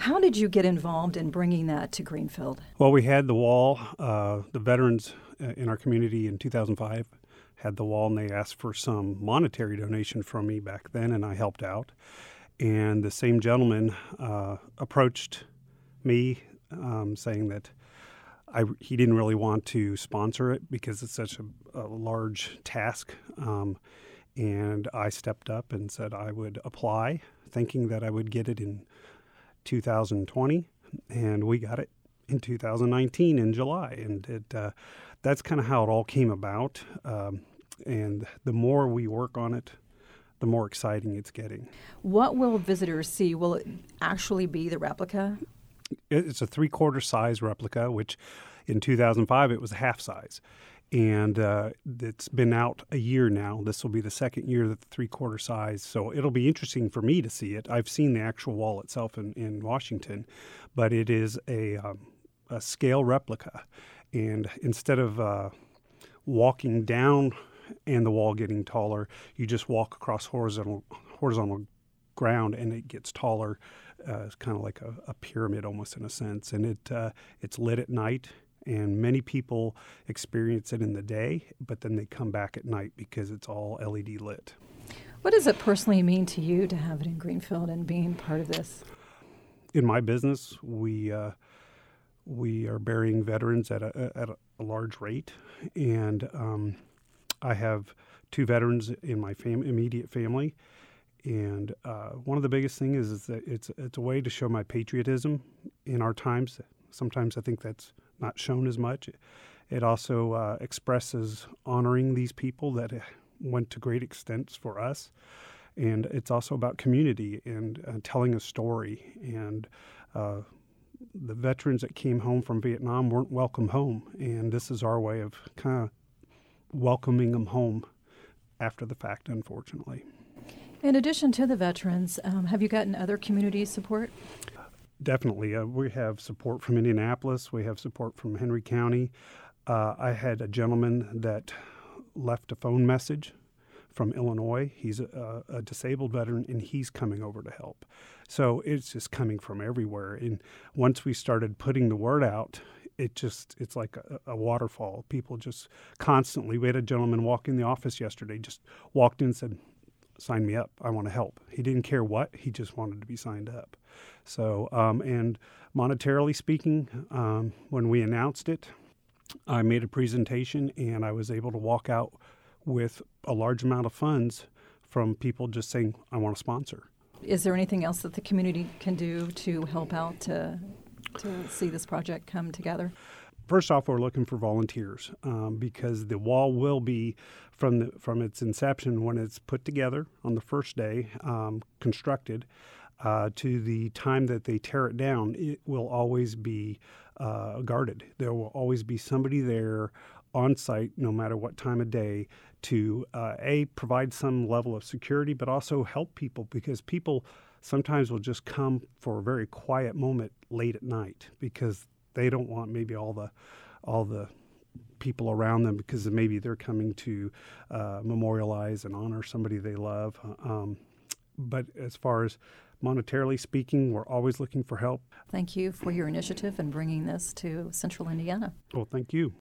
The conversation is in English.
How did you get involved in bringing that to Greenfield? Well, we had the wall. The veterans in our community in 2005 had the wall, and they asked for some monetary donation from me back then, and I helped out. And the same gentleman approached me saying that he didn't really want to sponsor it because it's such a large task. And I stepped up and said I would apply, thinking that I would get it in 2020, and we got it in 2019 in July. And that's kind of how it all came about. And the more we work on it, the more exciting it's getting. What will visitors see? Will it actually be the replica? It's a 3/4 size replica, which in 2005 it was a half size. And it's been out a year now. This will be the second year that the 3/4 size. So it'll be interesting for me to see it. I've seen the actual wall itself in Washington, but it is a scale replica. And instead of walking down and the wall getting taller, you just walk across horizontal ground and it gets taller. It's kind of like a pyramid almost in a sense. And it's lit at night. And many people experience it in the day, but then they come back at night because it's all LED lit. What does it personally mean to you to have it in Greenfield and being part of this? In my business, we are burying veterans at a large rate, and I have 2 veterans in my immediate family. And one of the biggest things is that it's a way to show my patriotism in our times. Sometimes I think that's not shown as much. It also expresses honoring these people that went to great extents for us. And it's also about community and telling a story. And the veterans that came home from Vietnam weren't welcome home. And this is our way of kind of welcoming them home after the fact, unfortunately. In addition to the veterans, have you gotten other community support? Definitely. We have support from Indianapolis. We have support from Henry County. I had a gentleman that left a phone message from Illinois. He's a disabled veteran, and he's coming over to help. So it's just coming from everywhere. And once we started putting the word out, it's like a waterfall. People just constantly. We had a gentleman walk in the office yesterday, just walked in and said, "Sign me up. I want to help." He didn't care what. He just wanted to be signed up. So, and monetarily speaking, when we announced it, I made a presentation and I was able to walk out with a large amount of funds from people just saying, "I want to sponsor." Is there anything else that the community can do to help out to see this project come together? First off, we're looking for volunteers because the wall will be, from its inception, when it's put together on the first day, constructed, to the time that they tear it down, it will always be guarded. There will always be somebody there on site, no matter what time of day, to provide some level of security, but also help people, because people sometimes will just come for a very quiet moment late at night because they don't want maybe all the people around them, because maybe they're coming to memorialize and honor somebody they love. But as far as monetarily speaking, we're always looking for help. Thank you for your initiative and bringing this to Central Indiana. Well, thank you.